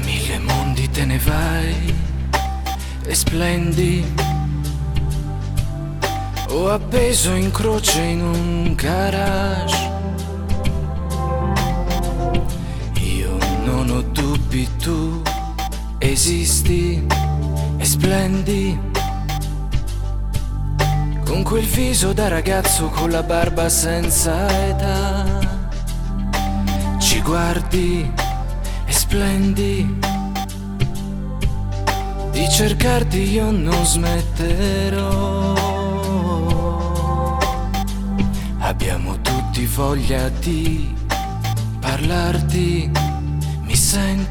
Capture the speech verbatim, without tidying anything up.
mille mondi te ne vai e splendi. Ho appeso in croce in un garage. Io non ho dubbi, tu esisti e splendi. Con quel viso da ragazzo con la barba senza età, ci guardi e splendi. Di cercarti io non smetterò. Abbiamo tutti voglia di parlarti, mi senti?